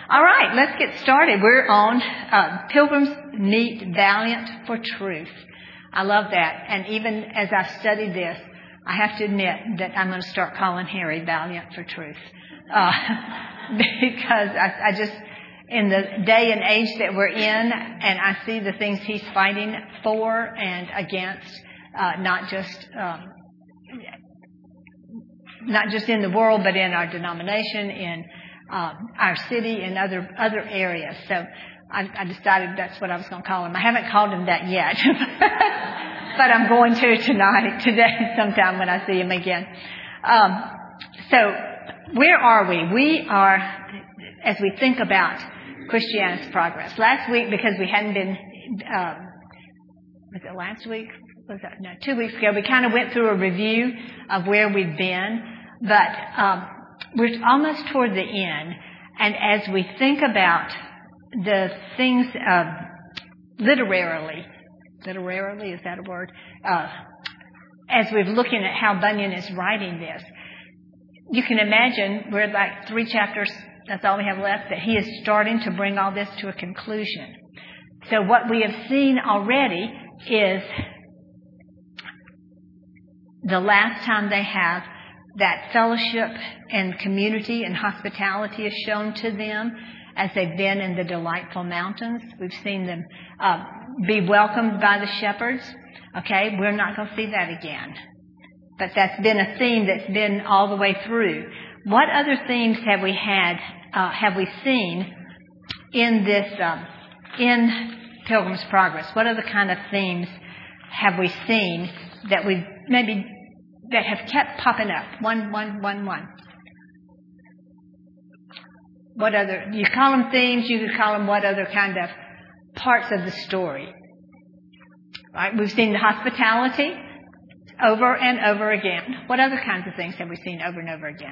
All right, let's get started. We're on Pilgrims Meet Valiant for Truth. I love that. And even as I've studied this, I have to admit that I'm going to start calling Harry Valiant for Truth. Because I just, in the day and age that we're in, and I see the things he's fighting for and against, not just in the world, but in our denomination, in our city, and other areas. So I decided that's what I was going to call him. I haven't called him that yet, but I'm going to today, sometime when I see him again. So where are we? We are, as we think about Christianity's progress. Last week, because we hadn't been, was it last week? Was that, no, 2 weeks ago, we kind of went through a review of where we've been, but we're almost toward the end. And as we think about the things literarily, is that a word? As we're looking at how Bunyan is writing this, you can imagine we're like 3 chapters, that's all we have left, that he is starting to bring all this to a conclusion. So what we have seen already is the last time they have that fellowship and community and hospitality is shown to them as they've been in the delightful mountains. We've seen them be welcomed by the shepherds. Okay, we're not going to see that again. But that's been a theme that's been all the way through. What other themes have we seen in this, in Pilgrim's Progress? What other kind of themes have we seen that we maybe that have kept popping up? One. What other, you call them themes, you could call them what other kind of parts of the story. Right? We've seen the hospitality over and over again. What other kinds of things have we seen over and over again?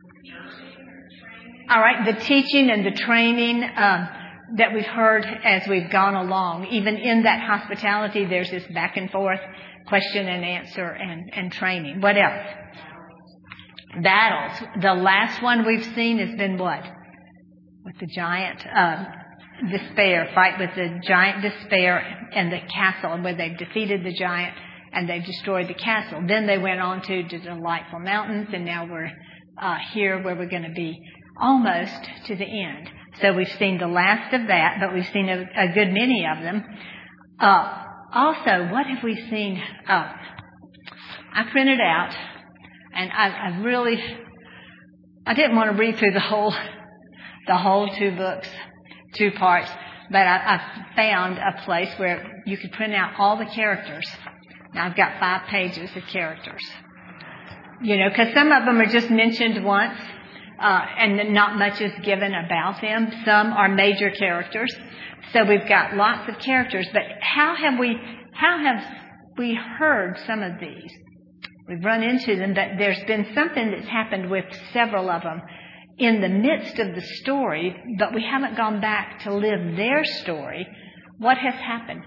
All right, the teaching and the training that we've heard as we've gone along. Even in that hospitality, there's this back and forth question and answer and training. What else? Battles. The last one we've seen has been what? With the giant despair. Fight with the giant despair and the castle, where they've defeated the giant and they've destroyed the castle. Then they went on to the delightful mountains, and now we're here where we're going to be almost to the end. So we've seen the last of that, but we've seen a good many of them. Also, what have we seen? I printed out, and I didn't want to read through the whole 2 books, 2 parts, but I found a place where you could print out all the characters. Now I've got 5 pages of characters. You know, because some of them are just mentioned once, and not much is given about them. Some are major characters. So we've got lots of characters, but how have we heard some of these? We've run into them, but there's been something that's happened with several of them in the midst of the story, but we haven't gone back to live their story. What has happened?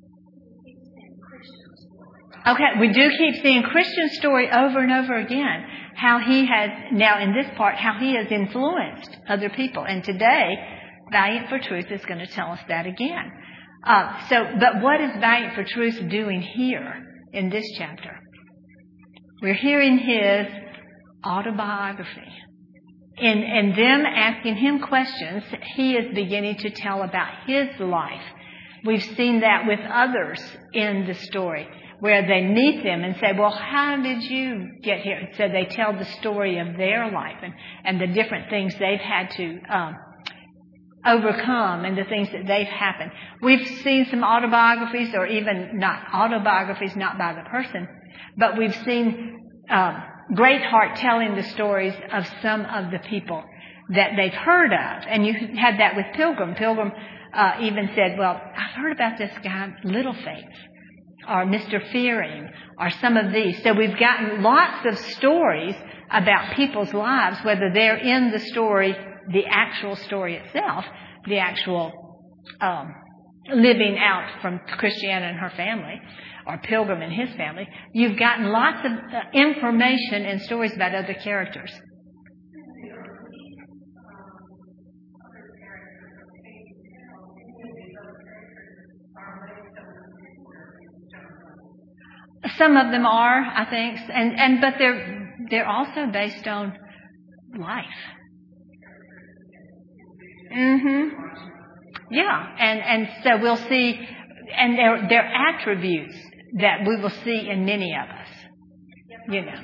Okay, we do keep seeing Christian's story over and over again. How he has, now in this part, how he has influenced other people. And today, Valiant for Truth is going to tell us that again. But what is Valiant for Truth doing here in this chapter? We're hearing his autobiography. In them asking him questions, he is beginning to tell about his life. We've seen that with others in the story, where they meet them and say, well, how did you get here? So they tell the story of their life and the different things they've had to overcome and the things that they've happened. We've seen some autobiographies, or even not autobiographies, not by the person, but we've seen Greatheart telling the stories of some of the people that they've heard of. And you had that with Pilgrim. Pilgrim even said, well, I've heard about this guy, Littleface, or Mr. Fearing, or some of these. So we've gotten lots of stories about people's lives, whether they're in the story, the actual story itself, the actual living out from Christiana and her family, or Pilgrim and his family. You've gotten lots of information and stories about other characters. Some of them are, I think, but they're also based on life. Yeah, and so we'll see, and they're attributes that we will see in many of us. You know.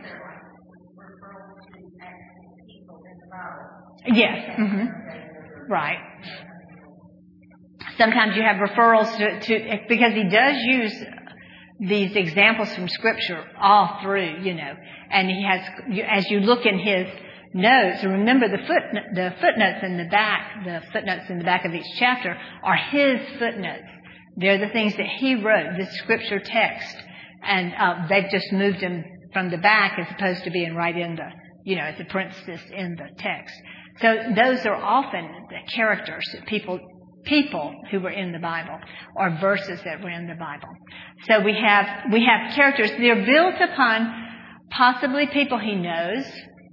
Yes. Right. Sometimes you have referrals to because he does use these examples from Scripture all through, you know, and he has, as you look in his notes, remember the footnotes in the back of each chapter are his footnotes. They're the things that he wrote, the Scripture text, and they've just moved them from the back as opposed to being right in the, you know, as a parenthesis in the text. So those are often the characters, people who were in the Bible, or verses that were in the Bible. So we have characters. They're built upon possibly people he knows,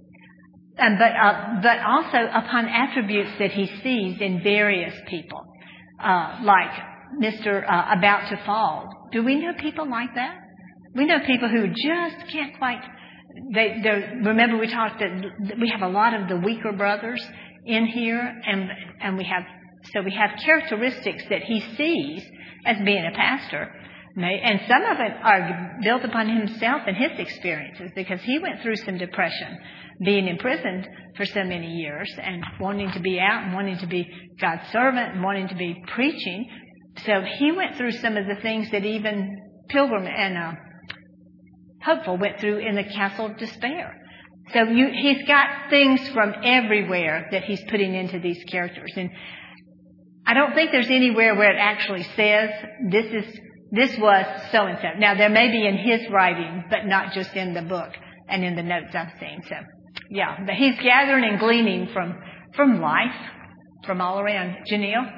but also upon attributes that he sees in various people, like Mr. About to Fall. Do we know people like that? We know people who just can't quite. Remember we talked that we have a lot of the weaker brothers in here, and we have characteristics that he sees as being a pastor, and some of it are built upon himself and his experiences, because he went through some depression, being imprisoned for so many years, and wanting to be out and wanting to be God's servant and wanting to be preaching. So he went through some of the things that even Pilgrim and Hopeful went through in the Castle of Despair. So he's got things from everywhere that he's putting into these characters. And I don't think there's anywhere where it actually says this was so-and-so. Now, there may be in his writing, but not just in the book and in the notes I've seen. So, yeah, but he's gathering and gleaning from life, from all around. Janelle?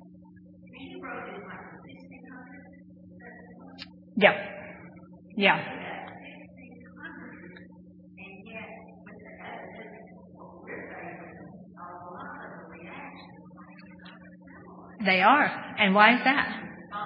Yeah. Yeah. They are. And why is that?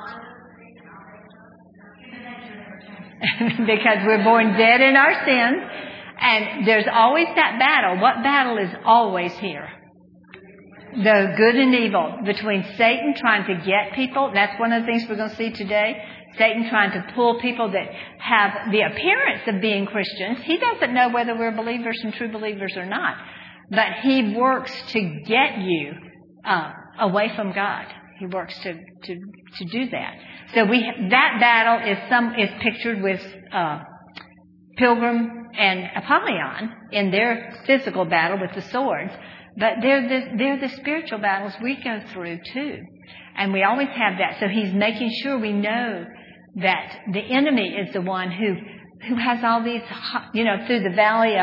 Because we're born dead in our sins, and there's always that battle. What battle is always here? The good and evil, between Satan trying to get people. That's one of the things we're going to see today. Satan trying to pull people that have the appearance of being Christians. He doesn't know whether we're believers and true believers or not. But he works to get you away from God. He works to do that. So that battle is pictured with Pilgrim and Apollyon in their physical battle with the swords. But they're the spiritual battles we go through too. And we always have that. So he's making sure we know that the enemy is the one who has all these, you know, through the valley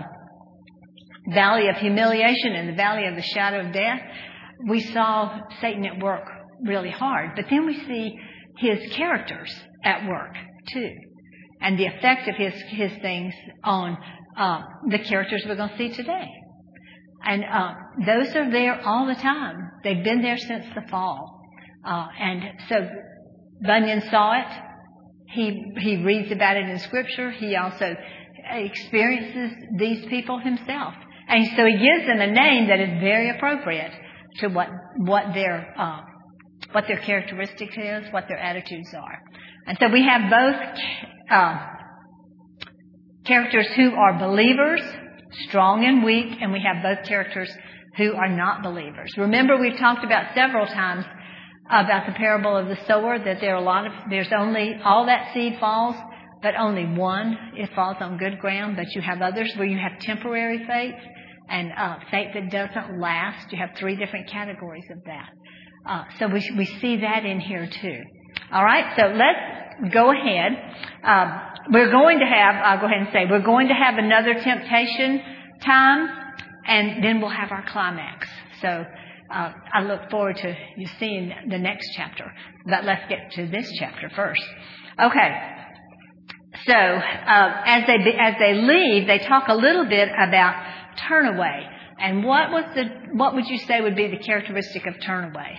of humiliation and the valley of the shadow of death. We saw Satan at work really hard. But then we see his characters at work too. And the effect of his things on the characters we're going to see today. And those are there all the time. They've been there since the fall. And so Bunyan saw it. He reads about it in Scripture. He also experiences these people himself. And so he gives them a name that is very appropriate to what their characteristic is, what their attitudes are. And so we have both characters who are believers, strong and weak, and we have both characters who are not believers. Remember, we've talked about several times about the parable of the sower, that there's only, all that seed falls, but only one, it falls on good ground, but you have others where you have temporary faith and faith that doesn't last. You have 3 different categories of that. So we see that in here too. All right, so let's go ahead. We're going to have another temptation time, and then we'll have our climax. So I look forward to you seeing the next chapter. But let's get to this chapter first. Okay. So as they leave, they talk a little bit about turn away. And what would you say would be the characteristic of turn away?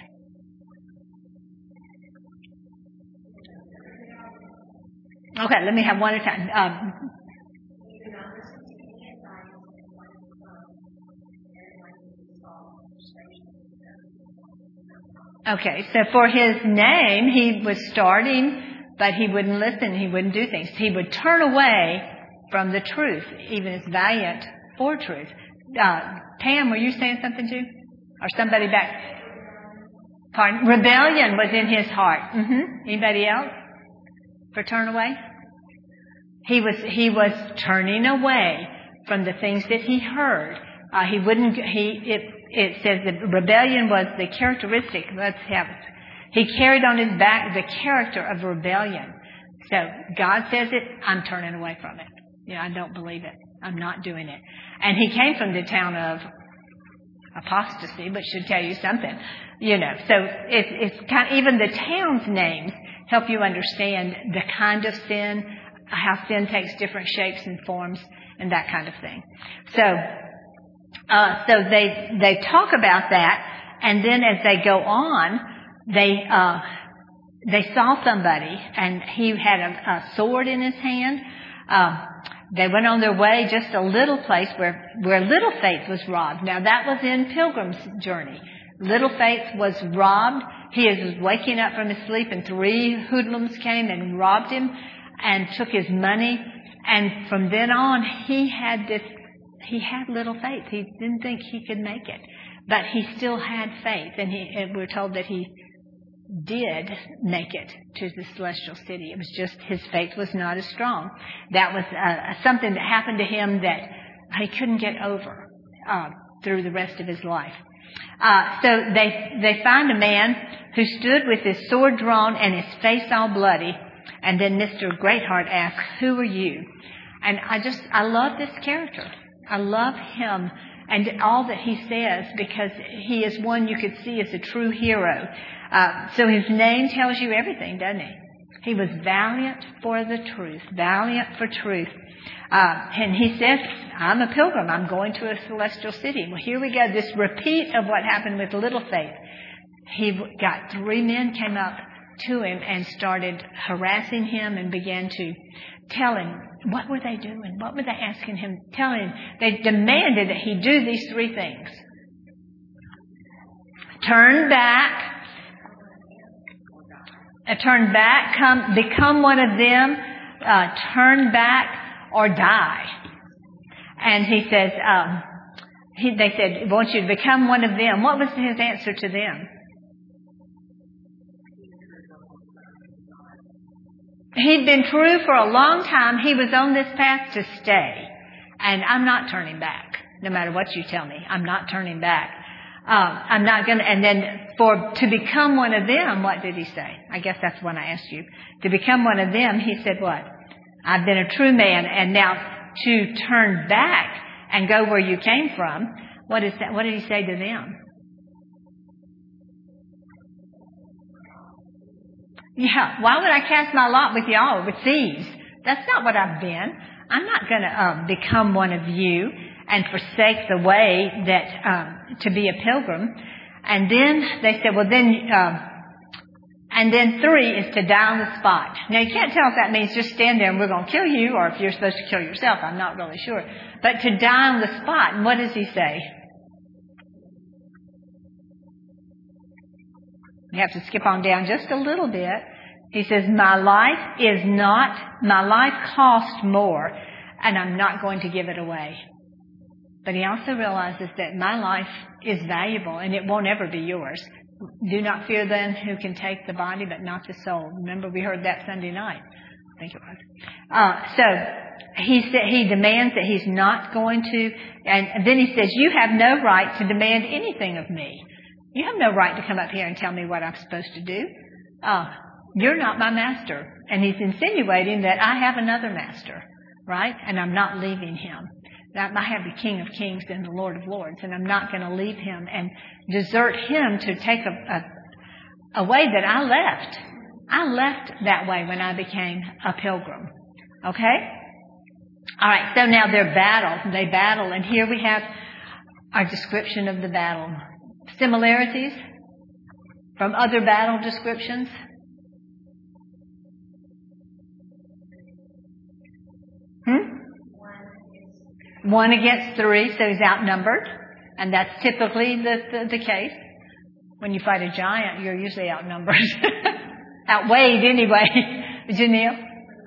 Okay, let me have one at a time. Okay, so for his name, he was starting, but he wouldn't listen. He wouldn't do things. He would turn away from the truth, even as valiant for truth. Pam, were you saying something too? Or somebody back? Pardon? Rebellion was in his heart. Anybody else? For turn away? He was turning away from the things that he heard. It says that rebellion was the characteristic. He carried on his back the character of rebellion. So God says it, I'm turning away from it. I don't believe it. I'm not doing it. And he came from the town of apostasy, which should tell you something. So it's kind of, even the town's names help you understand the kind of sin, how sin takes different shapes and forms, and that kind of thing. So they talk about that, and then as they go on, they saw somebody, and he had a sword in his hand. They went on their way just a little place where Little Faith was robbed. Now that was in Pilgrim's journey. Little Faith was robbed. He was waking up from his sleep, and 3 hoodlums came and robbed him and took his money. And from then on, he had little faith. He didn't think he could make it, but he still had faith, and we're told that he did make it to the celestial city. It was just his faith was not as strong. That was something that happened to him that he couldn't get over through the rest of his life. So they find a man who stood with his sword drawn and his face all bloody. And then Mr. Greatheart asks, "Who are you?" And I love this character. I love him and all that he says, because he is one you could see as a true hero. So his name tells you everything, doesn't it? He was valiant for the truth, valiant for truth. And he says, I'm a pilgrim. I'm going to a celestial city. Well, here we go. This repeat of what happened with Little Faith. He got 3 men came up to him and started harassing him and began to tell him, what were they doing? What were they asking him? Telling him, they demanded that he do these 3 things. Turn back, become one of them, turn back, or die. And he says, they said, I want you to become one of them. What was his answer to them? He'd been true for a long time. He was on this path to stay. And I'm not turning back. No matter what you tell me, I'm not turning back. I'm not going to, and then to become one of them, what did he say? I guess that's when I asked you. To become one of them, he said what? I've been a true man, and now to turn back and go where you came from, what is that? What did he say to them? Yeah, why would I cast my lot with y'all, with thieves? That's not what I've been. I'm not going to become one of you and forsake the way that to be a pilgrim. And then they said, well, then, and then 3 is to die on the spot. Now you can't tell if that means just stand there and we're going to kill you, or if you're supposed to kill yourself. I'm not really sure. But to die on the spot. And what does he say? You have to skip on down just a little bit. He says, my life cost more, and I'm not going to give it away. But he also realizes that my life is valuable and it won't ever be yours. Do not fear then who can take the body but not the soul. Remember, we heard that Sunday night. I think it was. So he demands that he's not going to, and then he says, you have no right to demand anything of me. You have no right to come up here and tell me what I'm supposed to do. You're not my master. And he's insinuating that I have another master, right? And I'm not leaving him. I have the King of Kings and the Lord of Lords, and I'm not going to leave him and desert him to take a way that I left. I left that way when I became a pilgrim. Okay? All right, so now they battle, and here we have our description of the battle. Similarities from other battle descriptions? 1 against 3, so he's outnumbered. And that's typically the case. When you fight a giant, you're usually outnumbered. Outweighed anyway. Janelle?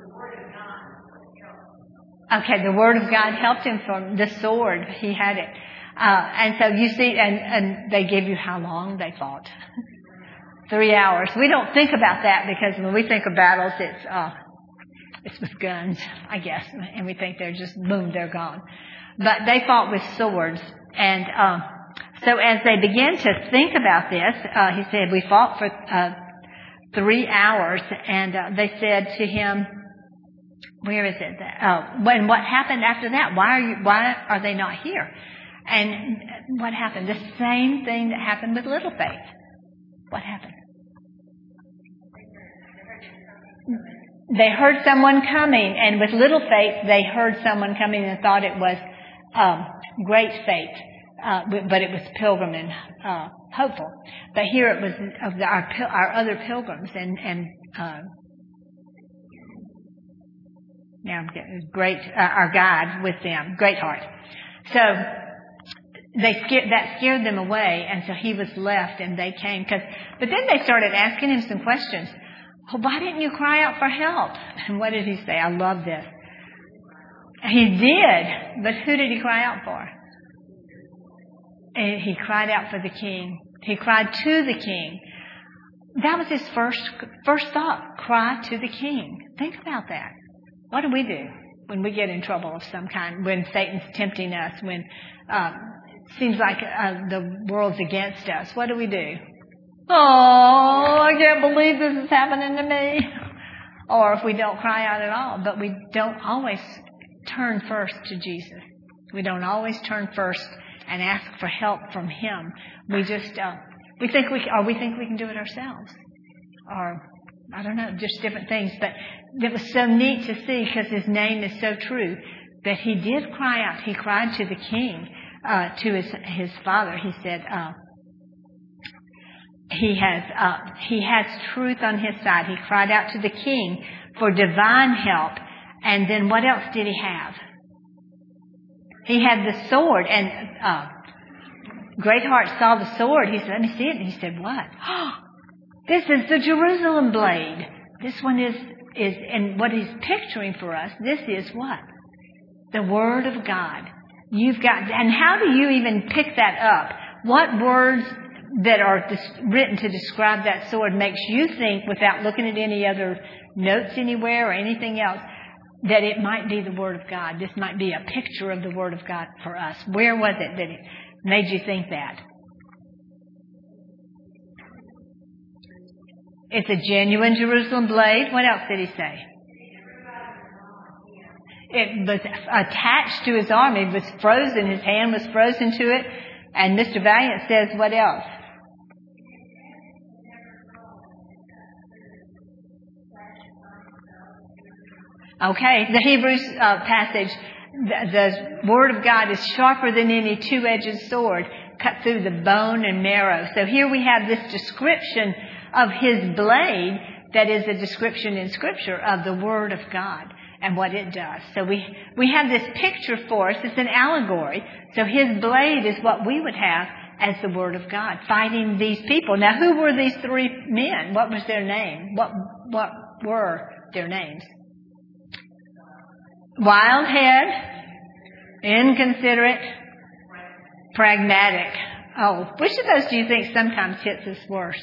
Okay, the Word of God helped him from the sword. He had it. And so you see, and they give you how long they fought. 3 hours. We don't think about that because when we think of battles, it's with guns, I guess. And we think they're just, boom, they're gone. But they fought with swords. And so as they began to think about this, he said, we fought for 3 hours. And they said to him, where is it? When what happened after that? Why are they not here? And what happened? The same thing that happened with little faith. What happened? They heard someone coming, and with little faith, they heard someone coming and thought it was great faith, but it was pilgrim and hopeful. But here it was of our other pilgrims, and now I'm getting great our guide with them, Greatheart. So that scared them away, and so he was left, and they came. But then they started asking him some questions. Oh, why didn't you cry out for help? And what did he say? I love this. He did, but who did he cry out for? And he cried out for the king. He cried to the king. That was his first thought. Cry to the king. Think about that. What do we do when we get in trouble of some kind? When Satan's tempting us? When it seems like the world's against us? What do we do? Oh, I can't believe this is happening to me. Or if we don't cry out at all, but we don't always turn first to Jesus. We don't always turn first and ask for help from Him. We just, we think we can do it ourselves. Or, I don't know, just different things. But it was so neat to see because His name is so true that He did cry out. He cried to the King, to His Father. He said, He has truth on His side. He cried out to the King for divine help. And then what else did He have? He had the sword. And Greatheart saw the sword. He said, let me see it. And he said, what? Oh, this is the Jerusalem blade. This one is, and what he's picturing for us, this is what? The Word of God. You've got, and how do you even pick that up? What words that are written to describe that sword makes you think, without looking at any other notes anywhere or anything else, that it might be the Word of God? This might be a picture of the Word of God for us. Where was it that it made you think that? It's a genuine Jerusalem blade. What else did he say? It was attached to his arm. It was frozen. His hand was frozen to it. And Mr. Valiant says, what else? Okay, the Hebrews passage, the Word of God is sharper than any two-edged sword, cut through the bone and marrow. So here we have this description of His blade that is a description in Scripture of the Word of God and what it does. So we have this picture for us. It's an allegory. So His blade is what we would have as the Word of God, fighting these people. Now, who were these three men? What was their name? What were their names? Wildhead, inconsiderate, pragmatic. Oh, which of those do you think sometimes hits us worse?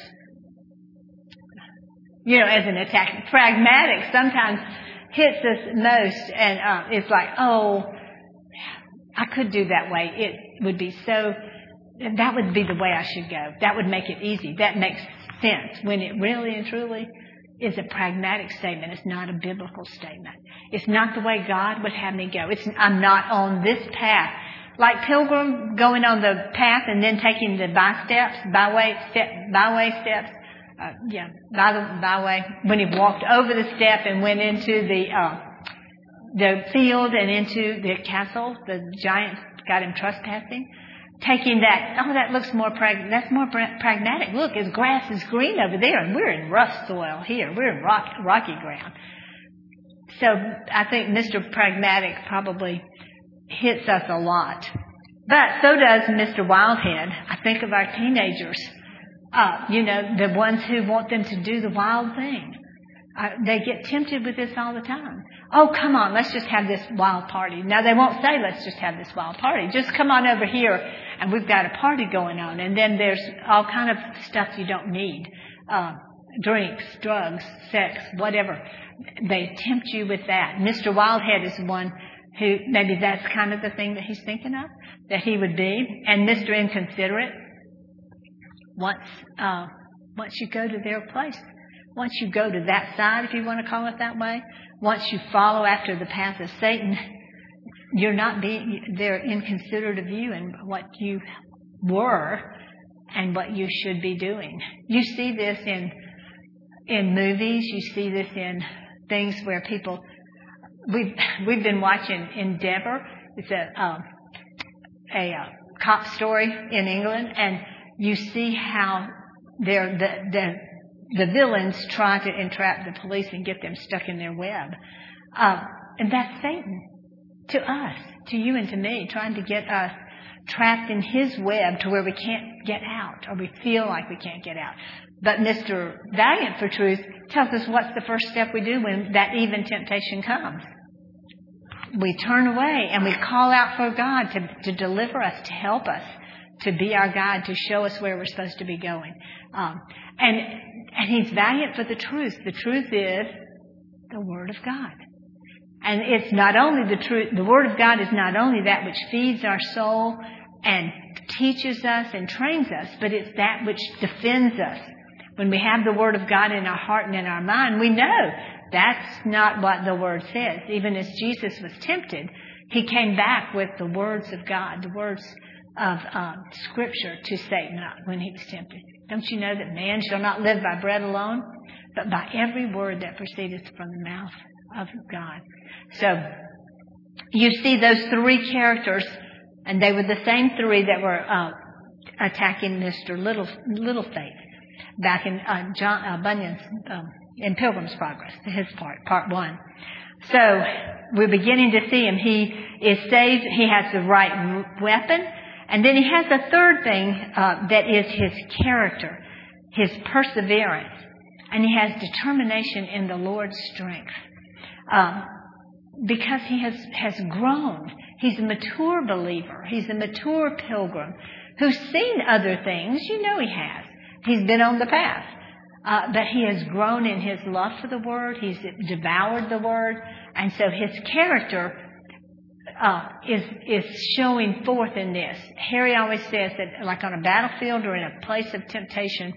You know, as an attack. Pragmatic sometimes hits us most, and it's like, oh, I could do that way. It would be so, that would be the way I should go. That would make it easy. That makes sense. When it really and truly is a pragmatic statement. It's not a biblical statement. It's not the way God would have me go. I'm not on this path. Like Pilgrim going on the path and then taking the byway steps. Byway. When he walked over the step and went into the field and into the castle, the giant got him trespassing. Taking that, that looks more that's more pragmatic. Look, his grass is green over there, and we're in rough soil here. We're in rocky ground. So I think Mr. Pragmatic probably hits us a lot. But so does Mr. Wildhead. I think of our teenagers, the ones who want them to do the wild thing. They get tempted with this all the time. Oh, come on, let's just have this wild party. Now, they won't say, let's just have this wild party. Just come on over here, and we've got a party going on. And then there's all kind of stuff you don't need. Drinks, drugs, sex, whatever. They tempt you with that. Mr. Wildhead is one who, maybe that's kind of the thing that he's thinking of, that he would be. And Mr. Inconsiderate, once you go to their place, once you go to that side, if you want to call it that way, once you follow after the path of Satan, they're inconsiderate of you and what you were and what you should be doing. You see this in movies. You see this in things where people. We've been watching Endeavour. It's a cop story in England, and you see how the villains try to entrap the police and get them stuck in their web. And that's Satan to us, to you and to me, trying to get us trapped in his web to where we can't get out, or we feel like we can't get out. But Mr. Valiant for Truth tells us what's the first step we do when that even temptation comes. We turn away and we call out for God to deliver us, to help us, to be our guide, to show us where we're supposed to be going. And he's valiant for the truth. The truth is the Word of God. And it's not only the truth, the Word of God is not only that which feeds our soul and teaches us and trains us, but it's that which defends us. When we have the Word of God in our heart and in our mind, we know that's not what the Word says. Even as Jesus was tempted, he came back with the words of God, the words of Scripture to Satan when he was tempted. Don't you know that man shall not live by bread alone, but by every word that proceedeth from the mouth of God? So you see those three characters, and they were the same three that were attacking Mr. Littlefaith back in John Bunyan's in Pilgrim's Progress, his part one. So we're beginning to see him. He is saved. He has the right weapon. And then he has a third thing that is his character, his perseverance. And he has determination in the Lord's strength. Because he has grown. He's a mature believer. He's a mature pilgrim who's seen other things. You know he has. He's been on the path. But he has grown in his love for the Word. He's devoured the Word. And so his character is showing forth in this. Harry always says that, like on a battlefield or in a place of temptation,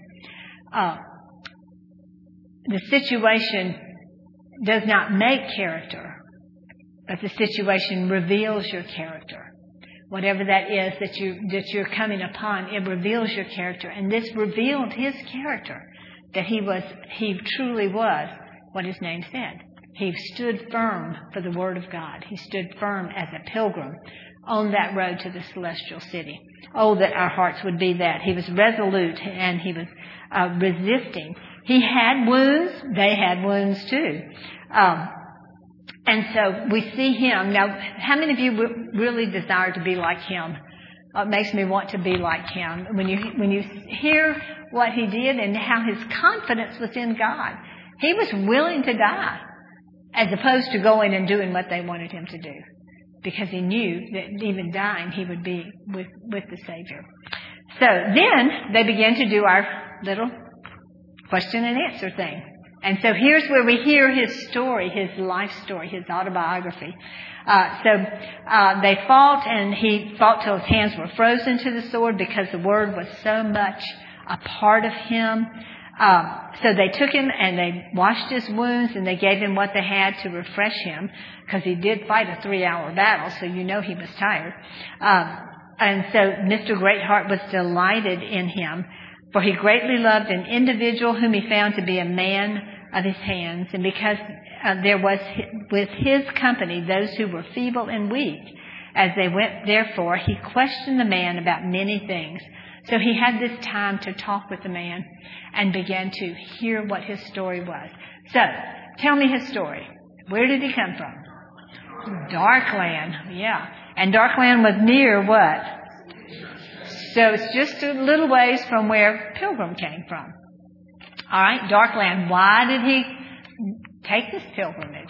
the situation does not make character, but the situation reveals your character. Whatever that is that you're coming upon, it reveals your character. And this revealed his character, that he truly was what his name said. He stood firm for the Word of God. He stood firm as a pilgrim on that road to the celestial city. Oh, that our hearts would be that. He was resolute and he was resisting. He had wounds. They had wounds too. And so we see him. Now, how many of you really desire to be like him? It makes me want to be like him. When you hear what he did and how his confidence was in God, he was willing to die as opposed to going and doing what they wanted him to do, because he knew that even dying he would be with the Savior. So then they began to do our little question and answer thing. And so here's where we hear his story, his life story, his autobiography. They fought, and he fought till his hands were frozen to the sword because the Word was so much a part of him. So they took him and they washed his wounds and they gave him what they had to refresh him, because he did fight a 3-hour battle, so you know he was tired. And so Mr. Greatheart was delighted in him, for he greatly loved an individual whom he found to be a man of his hands. And because there was with his company those who were feeble and weak, as they went, therefore, he questioned the man about many things. So he had this time to talk with the man and began to hear what his story was. So, tell me his story. Where did he come from? Dark land, yeah. And Darkland was near what? So it's just a little ways from where Pilgrim came from. All right, Darkland. Why did he take this pilgrimage?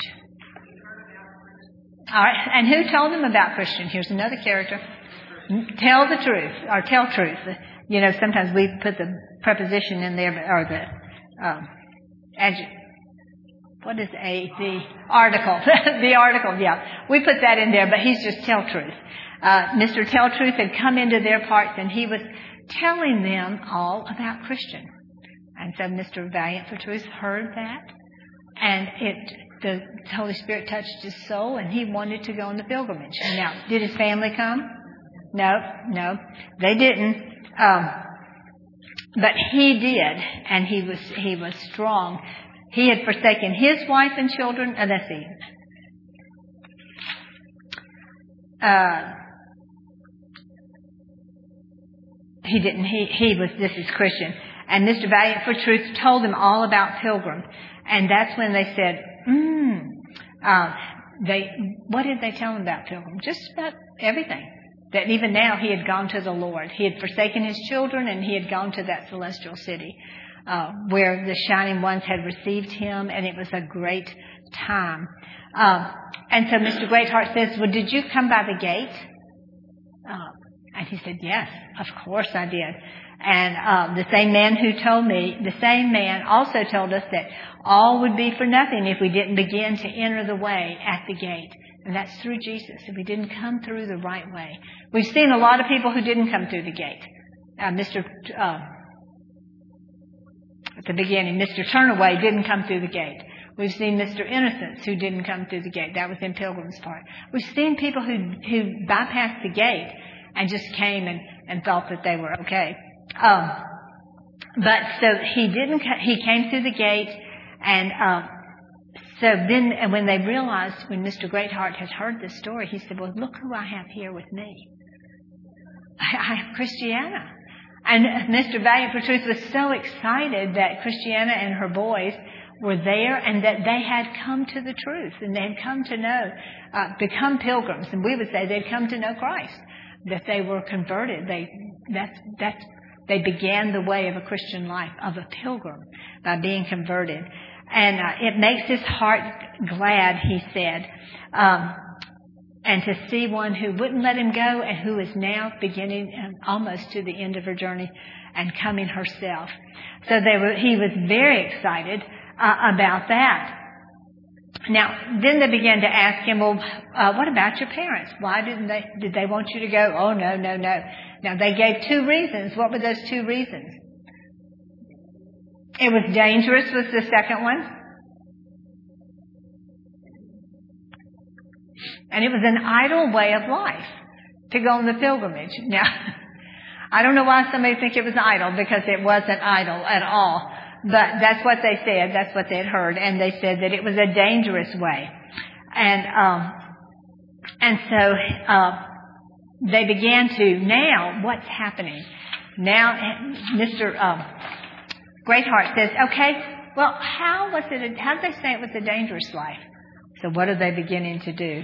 All right, and who told him about Christian? Here's another character. Tell the truth, or tell truth. You know, sometimes we put the preposition in there, or the adjective. What is the article? The article, yeah. We put that in there, but he's just tell truth. Mr. Tell Truth had come into their parts, and he was telling them all about Christian. And so Mr. Valiant for Truth heard that, and the Holy Spirit touched his soul, and he wanted to go on the pilgrimage. Now, did his family come? No, they didn't. But he did, and he was strong. He had forsaken his wife and children. Let's see. He didn't. This is Christian. And Mr. Valiant for Truth told him all about Pilgrim. And that's when they said, what did they tell him about Pilgrim? Just about everything. That even now he had gone to the Lord. He had forsaken his children, and he had gone to that celestial city where the Shining Ones had received him, and it was a great time. And so Mr. Greatheart says, well, did you come by the gate? And he said, yes, of course I did. And the same man also told us that all would be for nothing if we didn't begin to enter the way at the gate. And that's through Jesus. If we didn't come through the right way. We've seen a lot of people who didn't come through the gate. At the beginning, Mr. Turnaway didn't come through the gate. We've seen Mr. Innocence who didn't come through the gate. That was in Pilgrim's part. We've seen people who bypassed the gate and just came and thought that they were okay. But so he came through the gate, and so then, and when they realized, when Mr. Greatheart had heard this story, he said, well, look who I have here with me. I have Christiana. And Mr. Valiant for Truth was so excited that Christiana and her boys were there, and that they had come to the truth, and they had come to know, become pilgrims. And we would say they'd come to know Christ, that they were converted. They began the way of a Christian life, of a pilgrim, by being converted. And it makes his heart glad, he said, and to see one who wouldn't let him go, and who is now beginning almost to the end of her journey and coming herself. So he was very excited about that. Now, then they began to ask him, well, what about your parents? Why did they want you to go? Oh, no. Now, they gave 2 reasons. What were those 2 reasons? It was dangerous was the second one. And it was an idle way of life to go on the pilgrimage. Now, I don't know why somebody think it was idle, because it wasn't idle at all. But that's what they said. That's what they had heard. And they said that it was a dangerous way. And so they began to, now what's happening? Now Mr. Greatheart says, okay, well, how did they say it was a dangerous life? So what are they beginning to do?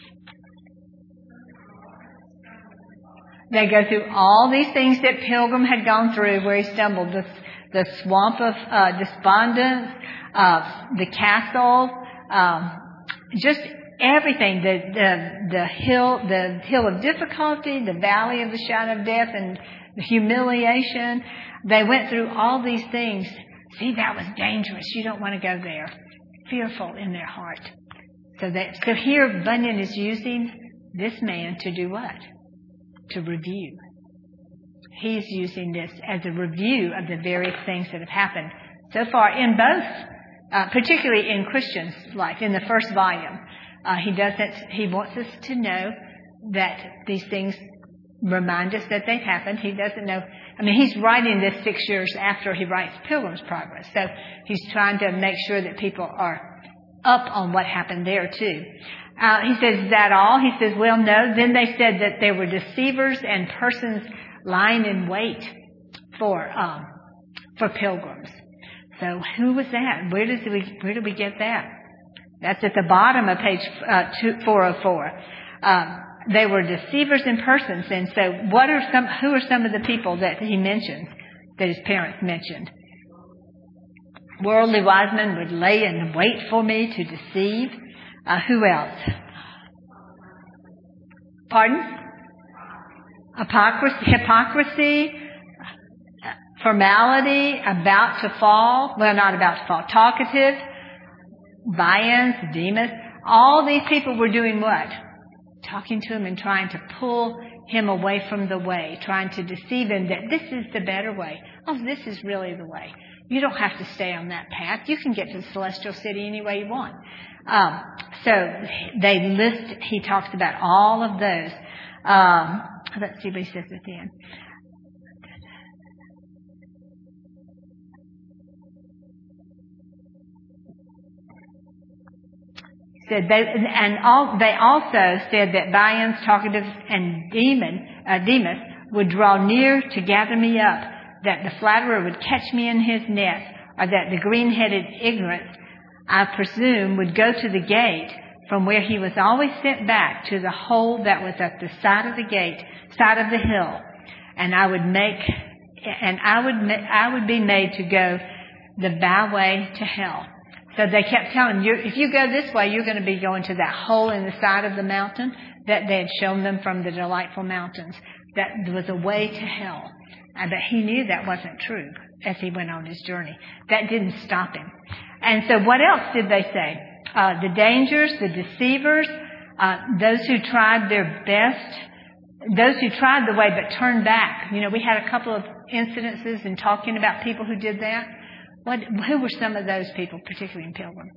They go through all these things that Pilgrim had gone through, where he stumbled. The swamp of despondence, the castle, just everything. The hill of difficulty, the valley of the shadow of death, and the humiliation. They went through all these things. See, that was dangerous. You don't want to go there. Fearful in their heart. So here Bunyan is using this man to do what? To review. He's using this as a review of the various things that have happened so far in both, particularly in Christian's life, in the first volume. He wants us to know that these things remind us that they've happened. He doesn't know. I mean, he's writing this 6 years after he writes Pilgrim's Progress. So he's trying to make sure that people are up on what happened there too. He says, is that all? He says, well, no. Then they said that there were deceivers and persons lying in wait for pilgrims. So who was that? Where did we get that? That's at the bottom of page 404. they were deceivers in persons. And so who are some of the people that he mentions, that his parents mentioned? Worldly wise men would lay in wait for me to deceive. Who else? Pardon? Hypocrisy, formality, about to fall. Well, not about to fall. Talkative, Bians, Demas. All these people were doing what? Talking to him and trying to pull him away from the way, trying to deceive him that this is the better way. Oh, this is really the way. You don't have to stay on that path. You can get to the celestial city any way you want. So he talks about all of those. Let's see what he says at the end. They also said that Bians, Talkative, and Demas would draw near to gather me up, that the flatterer would catch me in his net, or that the green-headed ignorance, I presume, would go to the gate, from where he was always sent back to the hole that was at the side of the hill, and I would be made to go the byway to hell. So they kept telling you, if you go this way, you're going to be going to that hole in the side of the mountain that they had shown them from the delightful mountains. That there was a way to hell. But he knew that wasn't true as he went on his journey. That didn't stop him. And so what else did they say? The dangers, the deceivers, those who tried their best, those who tried the way but turned back. You know, we had a couple of incidences in talking about people who did that. Who were some of those people, particularly in Pilgrim?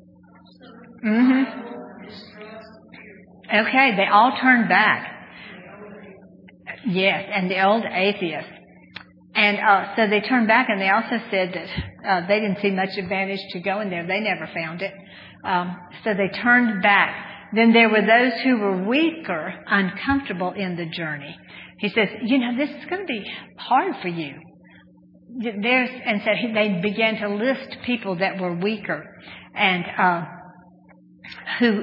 Okay, they all turned back. Yes, and the old atheists. And so they turned back, and they also said that they didn't see much advantage to going there. They never found it. So they turned back. Then there were those who were weaker, uncomfortable in the journey. He says, this is going to be hard for you. And so they began to list people that were weaker and who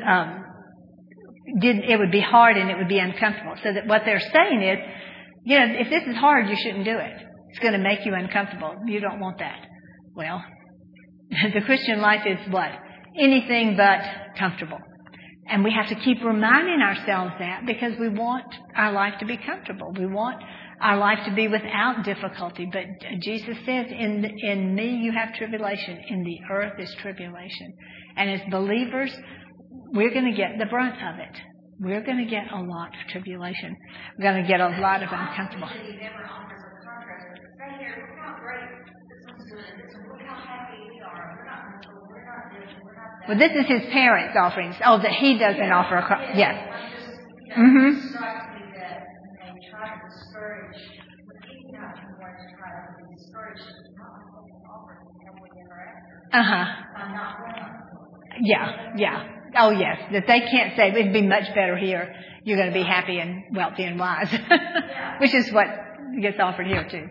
it would be hard and it would be uncomfortable. So that what they're saying is, if this is hard, you shouldn't do it. It's going to make you uncomfortable. You don't want that. Well, the Christian life is what? Anything but comfortable. And we have to keep reminding ourselves that because we want our life to be comfortable. We want our life to be without difficulty. But Jesus says, in me you have tribulation. In the earth is tribulation. And as believers, we're going to get the brunt of it. We're going to get a lot of tribulation. We're going to get a lot of uncomfortable. Well, this is his parents' offerings. Oh, that he doesn't offer a cross. Yes. Yeah. Oh, yes. That they can't say, it'd be much better here. You're going to be happy and wealthy and wise. Which is what gets offered here, too.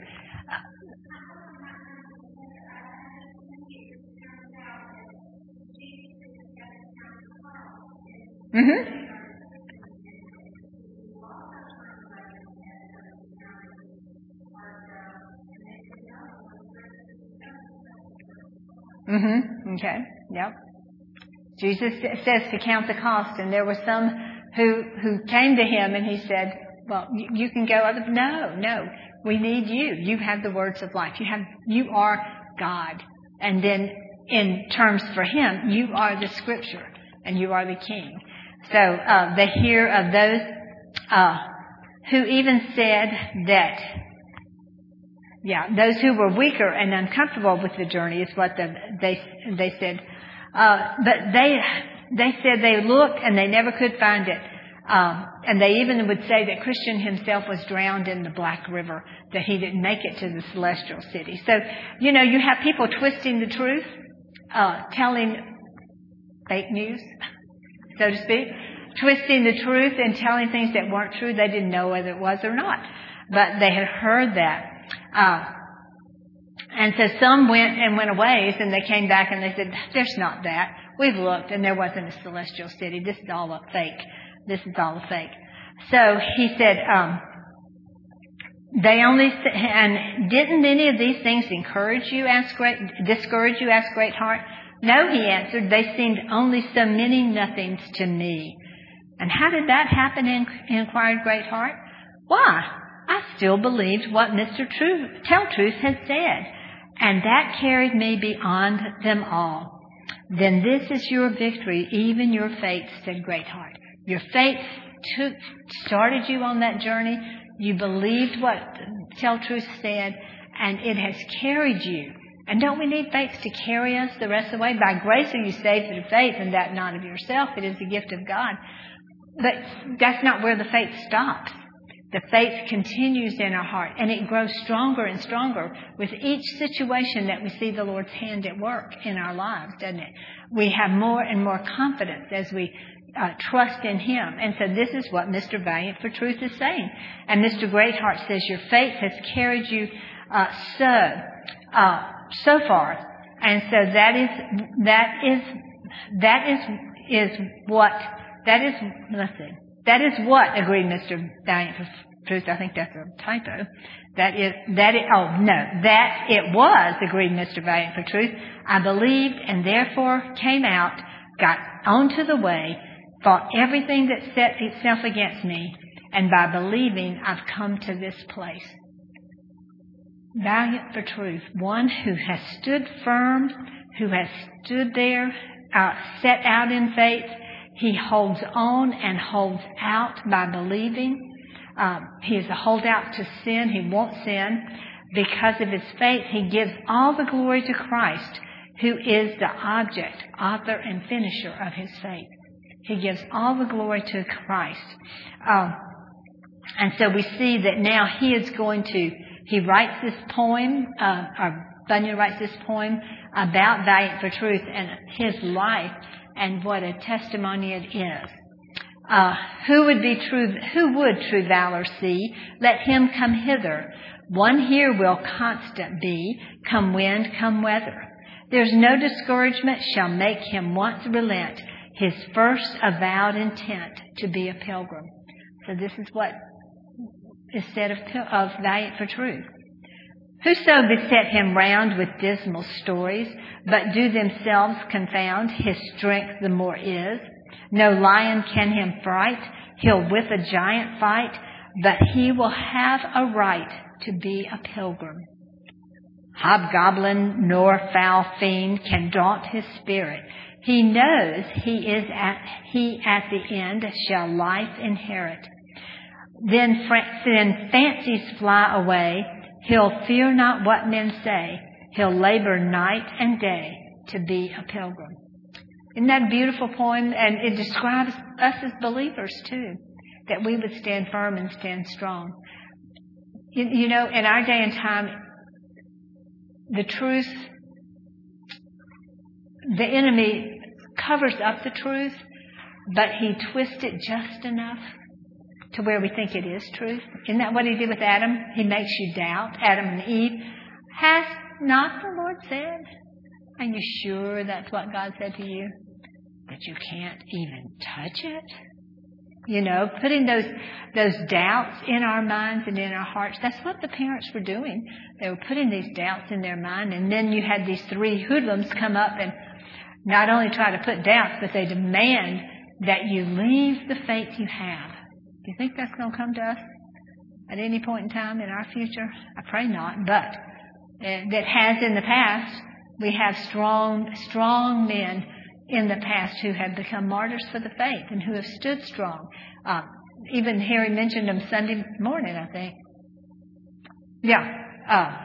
Okay. Yep. Jesus says to count the cost, and there were some who came to him, and he said, "Well, you can go." No, we need you. You have the words of life. You are God, and then in terms for him, you are the Scripture, and you are the King. So they hear of those who even said that. Yeah, those who were weaker and uncomfortable with the journey is what they said. But they said they looked and they never could find it. And they even would say that Christian himself was drowned in the Black River, that he didn't make it to the celestial city. So, you have people twisting the truth, telling fake news, so to speak, twisting the truth and telling things that weren't true. They didn't know whether it was or not, but they had heard that. And so some went away, and they came back and they said, "There's not that. We've looked, and there wasn't a celestial city. This is all a fake. This is all a fake." So he said, and didn't any of these things discourage you, asked Greatheart? No, he answered, they seemed only so many nothings to me. And how did that happen, inquired Greatheart. Why, I still believed what Mr. Tell-Truth had said, and that carried me beyond them all. Then this is your victory, even your faith, said Greatheart. Your faith started you on that journey. You believed what Tell-Truth said, and it has carried you. And don't we need faith to carry us the rest of the way? By grace are you saved through faith, and that not of yourself. It is the gift of God. But that's not where the faith stops. The faith continues in our heart, and it grows stronger and stronger with each situation that we see the Lord's hand at work in our lives, doesn't it? We have more and more confidence as we trust in Him. And so this is what Mr. Valiant for Truth is saying. And Mr. Greatheart says, your faith has carried you so far. And so that is what, agreed Mr. Valiant for Truth. I think that's a typo. That it was, agreed Mr. Valiant for Truth. I believed and therefore came out, got onto the way, fought everything that set itself against me, and by believing I've come to this place. Valiant for Truth, one who has stood firm, who has stood there, set out in faith. He holds on and holds out by believing. He is a holdout to sin. He won't sin. Because of his faith, he gives all the glory to Christ, who is the object, author, and finisher of his faith. He gives all the glory to Christ. And so we see that now he writes this poem, Bunyan writes this poem about Valiant for Truth and his life, and what a testimony it is. Who would true valor see? Let him come hither. One here will constant be, come wind, come weather. There's no discouragement shall make him once relent his first avowed intent to be a pilgrim. So this is what is said of Valiant for Truth. Whoso beset him round with dismal stories, but do themselves confound, his strength the more is. No lion can him fright, he'll with a giant fight, but he will have a right to be a pilgrim. Hobgoblin nor foul fiend can daunt his spirit. He knows he at the end shall life inherit. Then fancies fly away, he'll fear not what men say, he'll labor night and day to be a pilgrim. Isn't that a beautiful poem? And it describes us as believers too, that we would stand firm and stand strong. You know, in our day and time, the truth, the enemy covers up the truth, but he twists it just enough to where we think it is truth. Isn't that what he did with Adam? He makes you doubt, Adam and Eve. Has not the Lord said? Are you sure that's what God said to you? That you can't even touch it? You know, putting those doubts in our minds and in our hearts. That's what the parents were doing. They were putting these doubts in their mind. And then you had these three hoodlums come up and not only try to put doubts, but they demand that you leave the faith you have. Do you think that's going to come to us at any point in time in our future? I pray not, but that has in the past. We have strong men in the past who have become martyrs for the faith and who have stood strong. Even Harry mentioned them Sunday morning, I think. Yeah.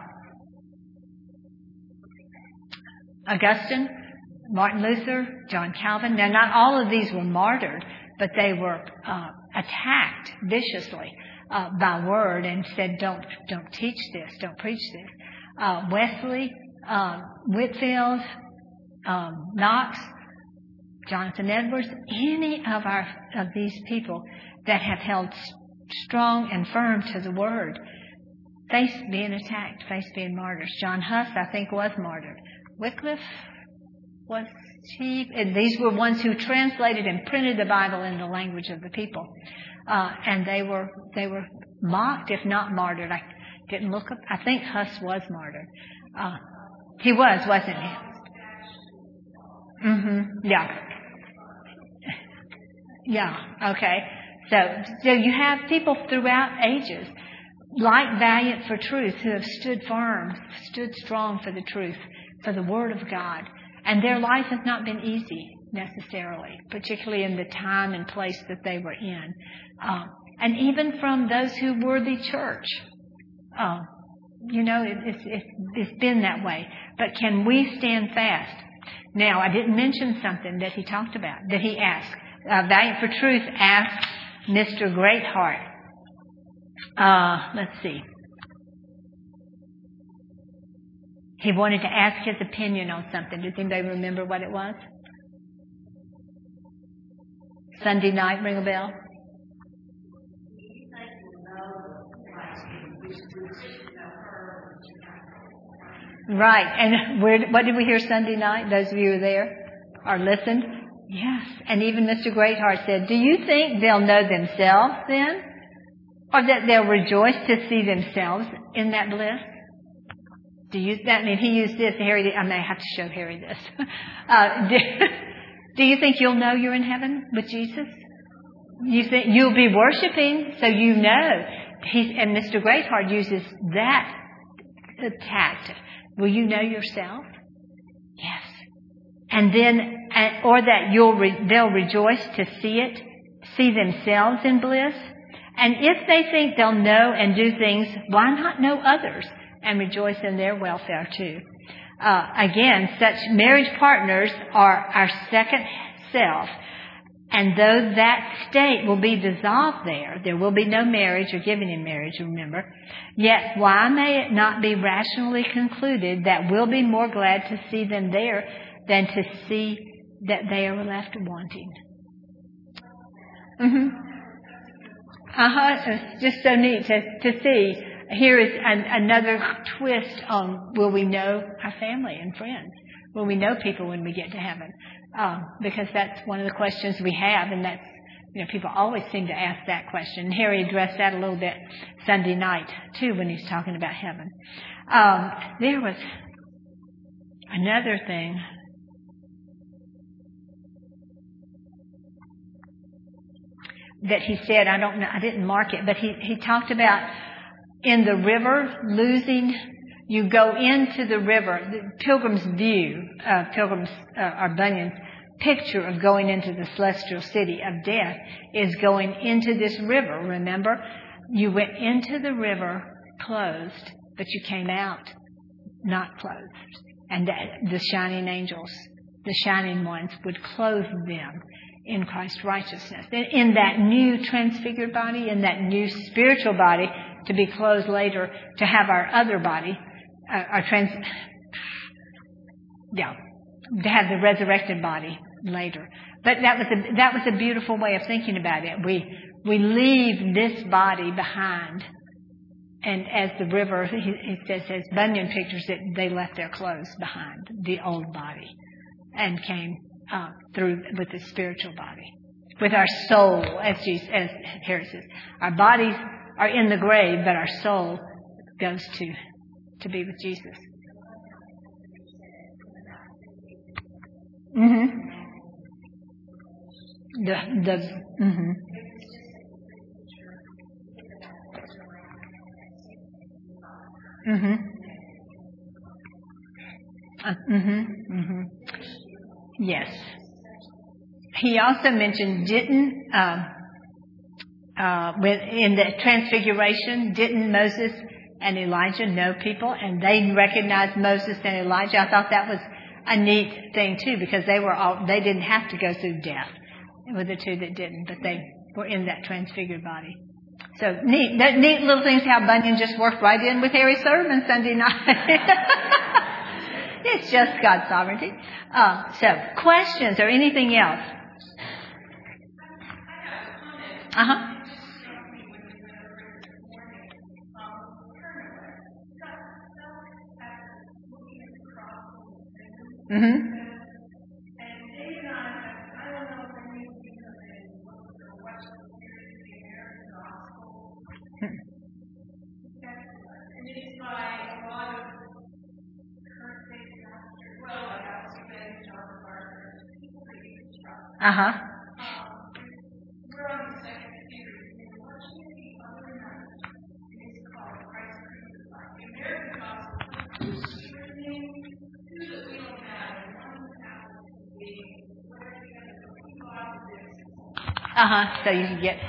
Augustine, Martin Luther, John Calvin. Now, not all of these were martyred, but they were attacked viciously by word and said, don't teach this, don't preach this. Wesley, Whitfield, Knox, Jonathan Edwards, any of these people that have held strong and firm to the word, face being attacked, face being martyrs. John Huss, I think, was martyred. Wycliffe was he? And these were ones who translated and printed the Bible in the language of the people. And they were mocked, if not martyred. I didn't look up. I think Huss was martyred. He was, wasn't he? Yeah. Yeah. Okay. So you have people throughout ages, like Valiant for Truth, who have stood firm, stood strong for the truth, for the Word of God. And their life has not been easy, necessarily, particularly in the time and place that they were in. And even from those who were the church. It's been that way. But can we stand fast? Now, I didn't mention something that he talked about, that he asked. Valiant for Truth asked Mr. Greatheart. Let's see. He wanted to ask his opinion on something. Does anybody remember what it was? Sunday night, ring a bell? Right. And what did we hear Sunday night? Those of you who were there or listened? Yes. And even Mr. Greatheart said, do you think they'll know themselves then? Or that they'll rejoice to see themselves in that bliss? He used this, Harry, I may have to show Harry this. Do you think you'll know you're in heaven with Jesus? You think you'll be worshiping, so you know. And Mr. Greatheart uses that tact. Will you know yourself? Yes. And then, or that they'll rejoice to see themselves in bliss. And if they think they'll know and do things, why not know others and rejoice in their welfare too? Again, such marriage partners are our second self. And though that state will be dissolved there will be no marriage or giving in marriage, remember. Yet, why may it not be rationally concluded that we'll be more glad to see them there than to see that they are left wanting? It's just so neat to see. Here is another twist on will we know our family and friends? Will we know people when we get to heaven? Because that's one of the questions we have, and that's, people always seem to ask that question. And Harry addressed that a little bit Sunday night, too, when he's talking about heaven. There was another thing. That he said, I don't know, I didn't mark it, but he talked about in the river losing, you go into the river, the Pilgrim's view, or Bunyan's picture of going into the celestial city of death is going into this river, remember? You went into the river closed, but you came out not closed. And the shining angels, the shining ones, would clothe them in Christ's righteousness. In that new transfigured body, in that new spiritual body, to be clothed later, to have our other body, to have the resurrected body later. But that was a beautiful way of thinking about it. We leave this body behind, and as the river, he says, as Bunyan pictures it, they left their clothes behind, the old body, and came through with the spiritual body, with our soul, as Harry says. Our bodies are in the grave, but our soul goes to be with Jesus. Yes. He also mentioned in the Transfiguration, didn't Moses and Elijah know people, and they recognized Moses and Elijah? I thought that was a neat thing too, because they didn't have to go through death. It was the two that didn't, but they were in that transfigured body. So neat little things how Bunyan just worked right in with Harry's sermon Sunday night. It's just God's sovereignty. So, questions or anything else? Uh-huh. We're on the second series, and we're watching the other night. It is called Christ Crucified. The American Gospel is screaming two that we don't have, and one happens to be where we have the people out of this. Uh-huh. So you can get...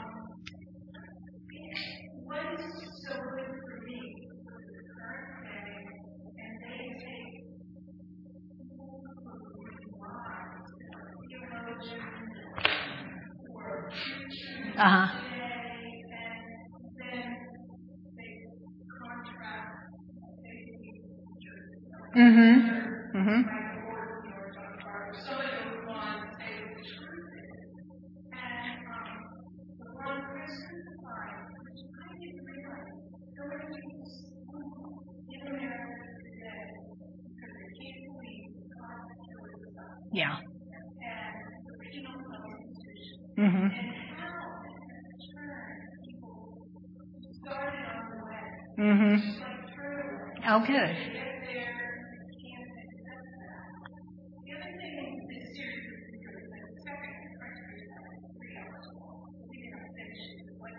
What is so good for me for the current day, and they take people who are lives, theologians, or preachers Uh-huh. today, and then they contrast basically church. Mm-hmm. Mm-hmm. Like the Lord, some of them want to say what the truth is. And the one crucified, which I didn't realize, so many people in America today, because they can't believe God killed himself. Yeah. And the penal institution. Mm-hmm. And how it has turned people who started on the way. Mm-hmm. Just like through the way. Oh, good. They get there, they can't accept that. The other thing in this series is because the second Christ Crucified is 3 hours long. We didn't finish it. It was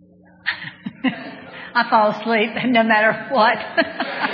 like I fall asleep no matter what. But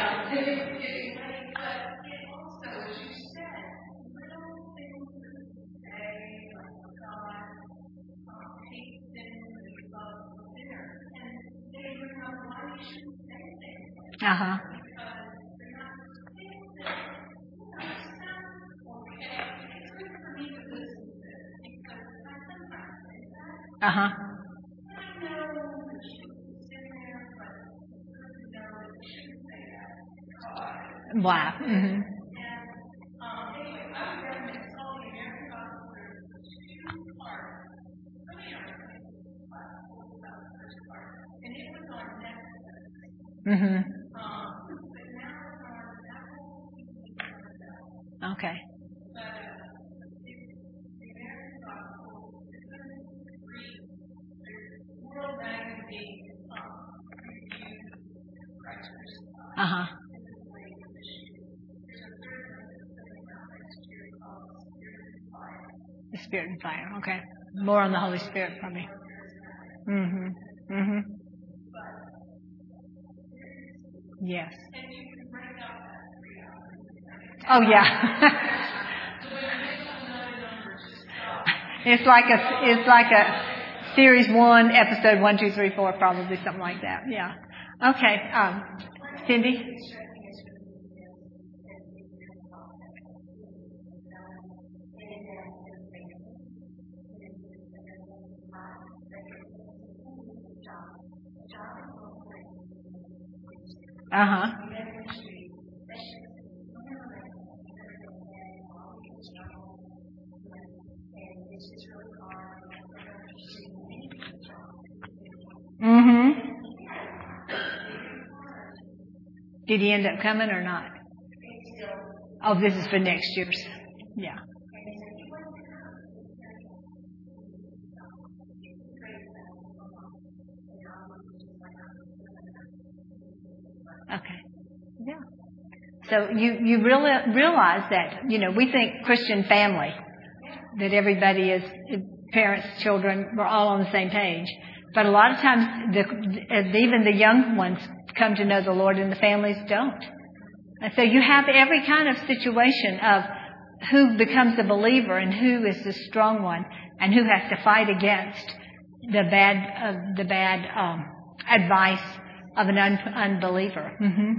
it also, as you said, little things that we say, like God hates sin and he loves the sinner. And they bring up why we shouldn't say things like that. Uh-huh. Because they're not saying that, sounds okay. It's good for me to listen to this because I sometimes say that. Uh-huh. I know that you can sit there, but it's good to know that you shouldn't say that to God. Wow. Mm-hmm. And anyway, I would recommend it's called the American Gospel. There's 2 parts. Really, I think it's about the first part. And it was on Netflix. Mm-hmm. But now it's on Apple TV. Okay. But it's the American Gospel. It's going to read. There's World Magazine reviews Christ Crucified. Uh-huh. This is late this year. There's a third one that's coming out next year called Spirit and Fire. The Spirit and Fire. Okay. More on the Holy Spirit from me. Mm-hmm. Mm-hmm. But Yes. and you can break out that 3 hours. Oh, yeah. So when you get to another number, just stop. It's like a series 1, episode 1, 2, 3, 4, probably something like that. Yeah. Okay. Cindy? Uh-huh. Mm-hmm. Did he end up coming or not? Oh, this is for next year's. Yeah. Okay. Yeah. So you really realize that, we think Christian family, that everybody is, parents, children, we're all on the same page. But a lot of times, even the young ones come to know the Lord and the families don't. And so you have every kind of situation of who becomes a believer and who is the strong one and who has to fight against the bad advice of an unbeliever. Mm-hmm.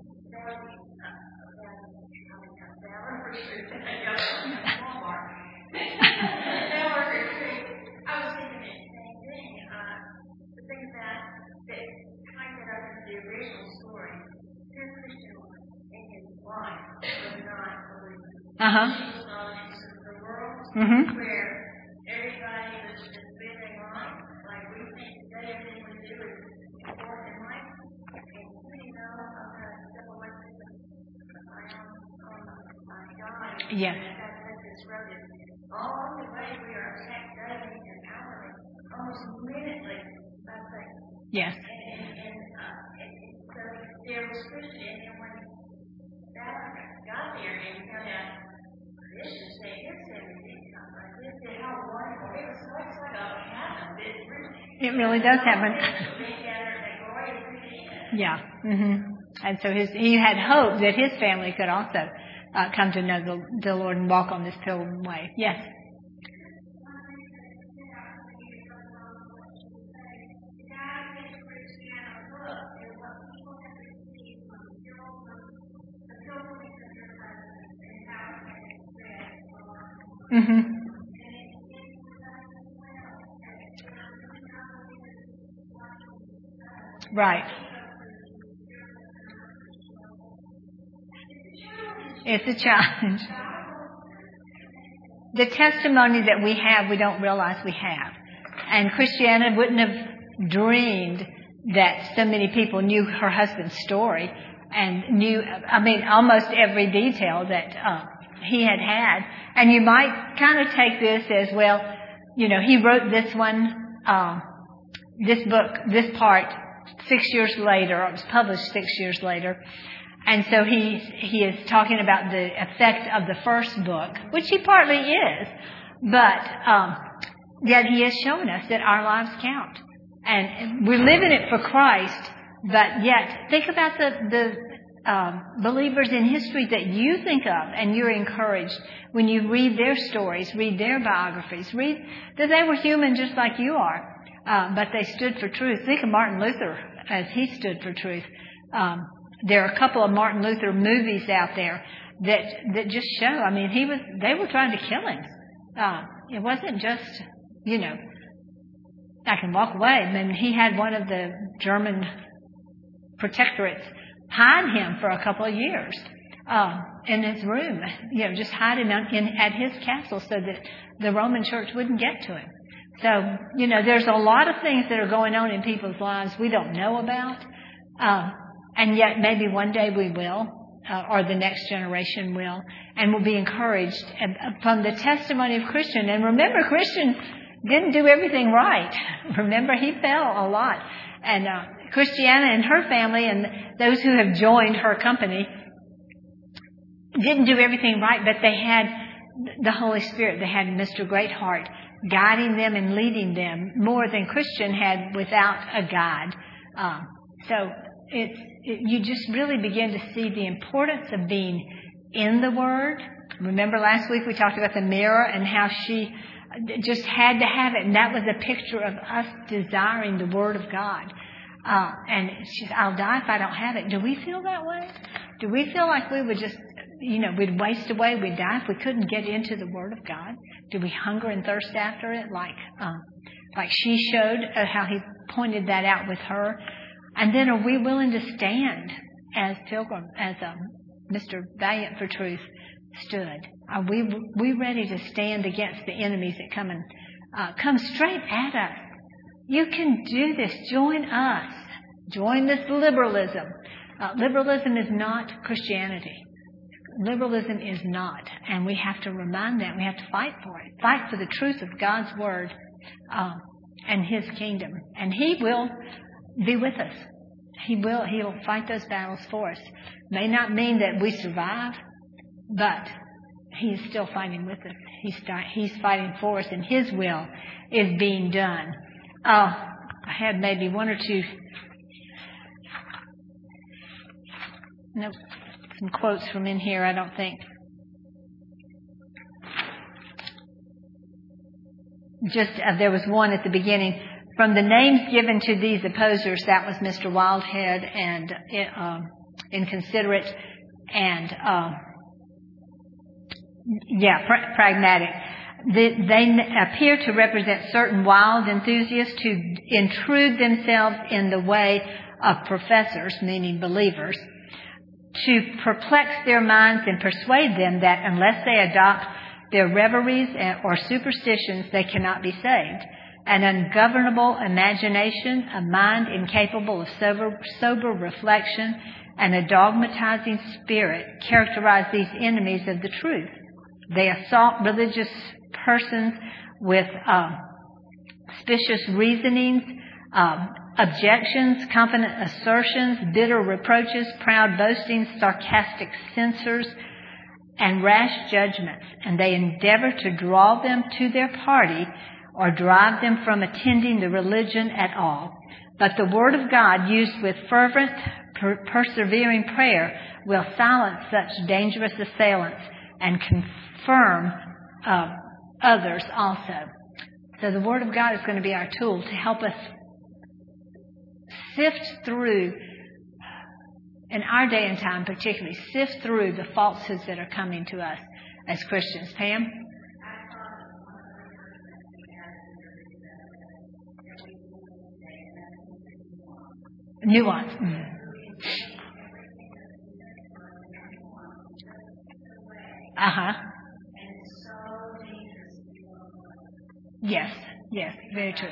Uh-huh. Mm-hmm. Where everybody was just living on, like we think today everything we do is important in life. And I'm going to step away from my God. Yes. That's this road. All the way we are attacked daily and hourly, almost minutely by things. Yes. And so there was Christian, and when that got there and found out this is saying this and we didn't come like this, It really does happen. Yeah. And so he had hope that his family could also come to know the Lord and walk on this pilgrim way. Yes. Right. It's a challenge. The testimony that we have, we don't realize we have. And Christiana wouldn't have dreamed that so many people knew her husband's story and knew, almost every detail that he had had. And you might kind of take this as, well, he wrote this one, this book, this part 6 years later, or it was published 6 years later. And so he is talking about the effect of the first book, which he partly is, but yet he is showing us that our lives count. And we're living it for Christ, but yet think about the believers in history that you think of, and you're encouraged when you read their stories, read their biographies, read that they were human just like you are, but they stood for truth. Think of Martin Luther as he stood for truth. There are a couple of Martin Luther movies out there that just show. They were trying to kill him. It wasn't just, I can walk away. He had one of the German protectorates hide him for a couple of years in his room. Just hide him at his castle so that the Roman Church wouldn't get to him. So, there's a lot of things that are going on in people's lives we don't know about. And yet maybe one day we will, or the next generation will, and will be encouraged from the testimony of Christian. And remember, Christian didn't do everything right. Remember, he fell a lot. And Christiana and her family and those who have joined her company didn't do everything right, but they had the Holy Spirit. They had Mr. Greatheart guiding them and leading them more than Christian had without a guide. So you just really begin to see the importance of being in the Word. Remember last week we talked about the mirror and how she just had to have it. And that was a picture of us desiring the Word of God. And she said, I'll die if I don't have it. Do we feel that way? Do we feel like we would just, we'd waste away, we'd die if we couldn't get into the Word of God? Do we hunger and thirst after it like she showed how he pointed that out with her? And then are we willing to stand as Pilgrim, as Mr. Valiant for Truth stood? Are we ready to stand against the enemies that come straight at us? You can do this. Join us. Join this liberalism. Liberalism is not Christianity. Liberalism is not. And we have to remind that. We have to fight for it. Fight for the truth of God's Word and His kingdom. And He will be with us. He'll fight those battles for us. May not mean that we survive, but He is still fighting with us. He's fighting for us, and His will is being done. I had maybe one or two some quotes from in here, I don't think. There was one at the beginning. From the names given to these opposers, that was Mr. Wildhead and Inconsiderate and pragmatic. They appear to represent certain wild enthusiasts who intrude themselves in the way of professors, meaning believers, to perplex their minds and persuade them that unless they adopt their reveries or superstitions, they cannot be saved. An ungovernable imagination, a mind incapable of sober reflection, and a dogmatizing spirit characterize these enemies of the truth. They assault religious persons with specious reasonings, objections, confident assertions, bitter reproaches, proud boastings, sarcastic censures, and rash judgments. And they endeavor to draw them to their party or drive them from attending the religion at all. But the Word of God, used with fervent, persevering prayer, will silence such dangerous assailants and confirm others also. So the Word of God is going to be our tool to help us sift through, in our day and time particularly, sift through the falsehoods that are coming to us as Christians. Pam? Nuance. Uh-huh. Yes, very true.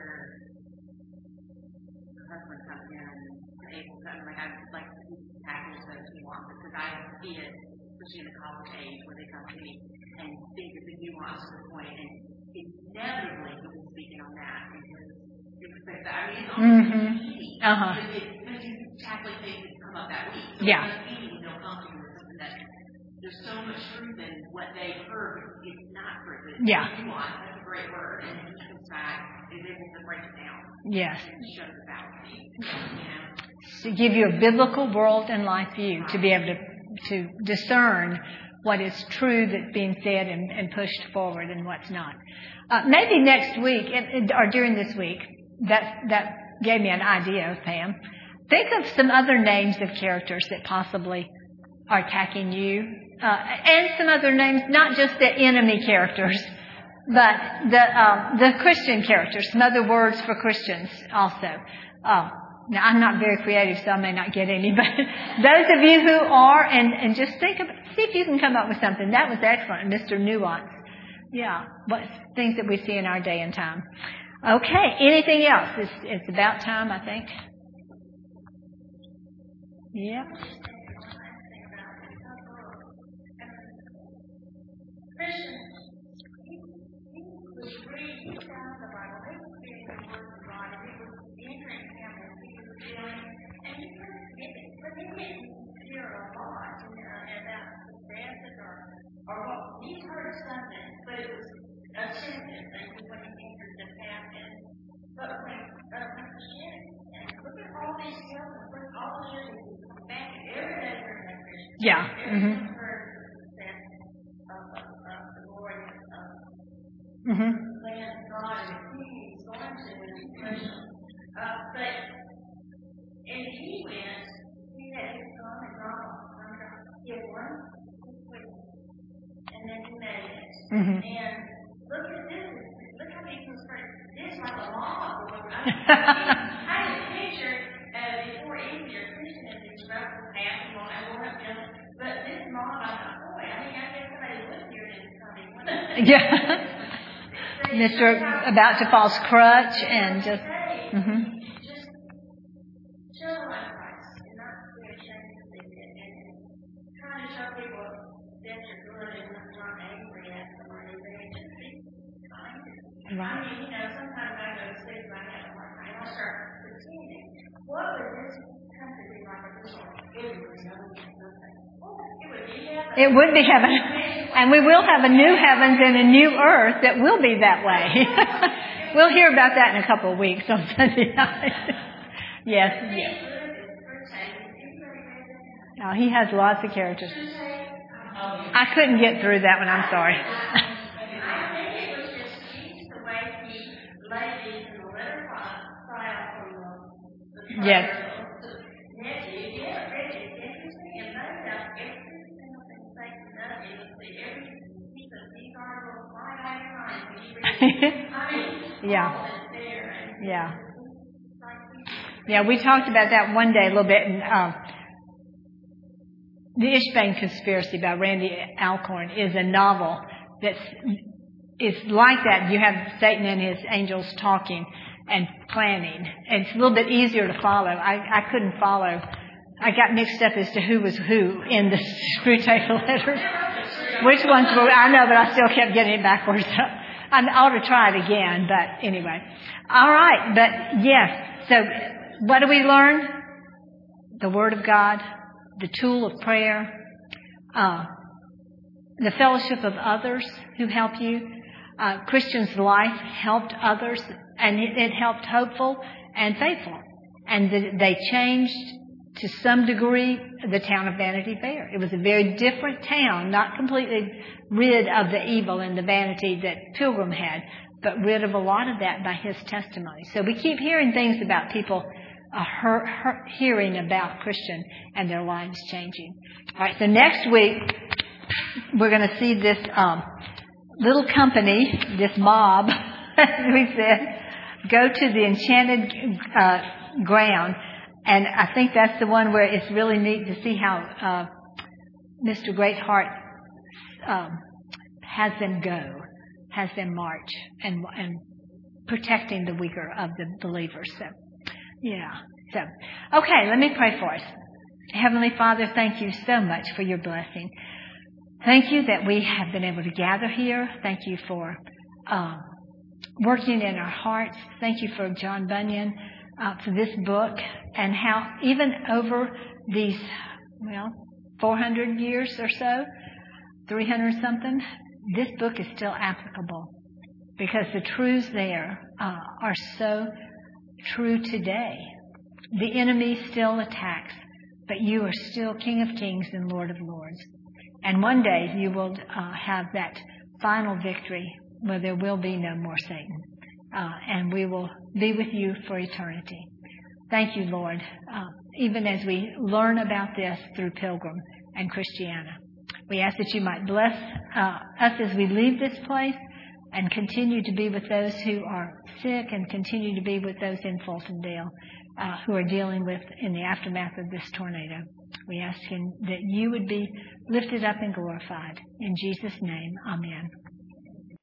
See it, especially in the college age, where they come to me and think of the nuance to the point, and inevitably we'll be speaking on that because you expect that. I mean, it's almost easy. Because you tackle things that come up that week. So it's easy when they'll come to you with something that there's so much truth in what they've heard. It's not truth. It's nuance. That's a great word. And he comes back and is able to break it down. Yes. And show the boundaries. To give you a biblical world and life view, to be able to discern what is true that's being said and pushed forward and what's not. Maybe next week or during this week, that gave me an idea, Pam. Think of some other names of characters that possibly are attacking you, and some other names, not just the enemy characters, but the Christian characters, some other words for Christians also. Now, I'm not very creative, so I may not get any, but those of you who are, and just see if you can come up with something. That was excellent, Mr. Nuance. Yeah, what things that we see in our day and time. Okay, anything else? It's about time, I think. Yeah. Or what he heard something, but it was a sentence, and when he entered the path, but when Christianity, and look at all these children, look at all the children who come back, and every day they're in Christian. Yeah. Everyone heard that of the Lord land God and He's going to in Christian. But and he went, he had his son and grandma, he had one. And then he made it. And look at this. Look how many people started. This is like a law. I had a picture before Easter, Christian and these rebels passing on and going up just. But this mom, I thought, boy, I think I guess somebody lived here and coming. Yeah. Mr. About to false crutch and just. Just show like Christ and not be ashamed of it and trying to show people that you're good and not angry at somebody, but just be kind. Right. I mean, sometimes I go to sleep and I have a hard time. I start pretending. What would this country be like if this were It would be heaven. And we will have a new heavens and a new earth that will be that way. We'll hear about that in a couple of weeks on Sunday night. Yes. Oh, he has lots of characters. I couldn't get through that one. I'm sorry. I think it was just the way he laid these in the letter file from the Yes. Yeah, we talked about that one day a little bit. And, The Ishbane Conspiracy by Randy Alcorn is a novel it's like that. You have Satan and his angels talking and planning. And it's a little bit easier to follow. I couldn't follow. I got mixed up as to who was who in the Screwtape letters. Which ones were, I know, but I still kept getting it backwards. I ought to try it again, but anyway. All right, but yes. So what do we learn? The Word of God, the tool of prayer, the fellowship of others who help you, Christian's life helped others, and it helped hopeful and faithful. And they changed, to some degree, the town of Vanity Fair. It was a very different town, not completely rid of the evil and the vanity that Pilgrim had, but rid of a lot of that by his testimony. So we keep hearing things about people hearing about Christian and their lives changing. All right, so next week we're going to see this little company, this mob, as we said, go to the enchanted ground. And I think that's the one where it's really neat to see how Mr. Greatheart has them go, has them march, and protecting the weaker of the believers. So, yeah. So, okay, let me pray for us. Heavenly Father, thank you so much for your blessing. Thank you that we have been able to gather here. Thank you for working in our hearts. Thank you for John Bunyan, for this book, and how even over these, 400 years or so, 300 something, this book is still applicable, because the truths there are so true today. The enemy still attacks, but you are still King of Kings and Lord of Lords. And one day you will have that final victory where there will be no more Satan. And we will be with you for eternity. Thank you, Lord, even as we learn about this through Pilgrim and Christiana. We ask that you might bless us as we leave this place, and continue to be with those who are sick, and continue to be with those in Fultondale who are dealing with in the aftermath of this tornado. We ask that you would be lifted up and glorified. In Jesus' name, amen.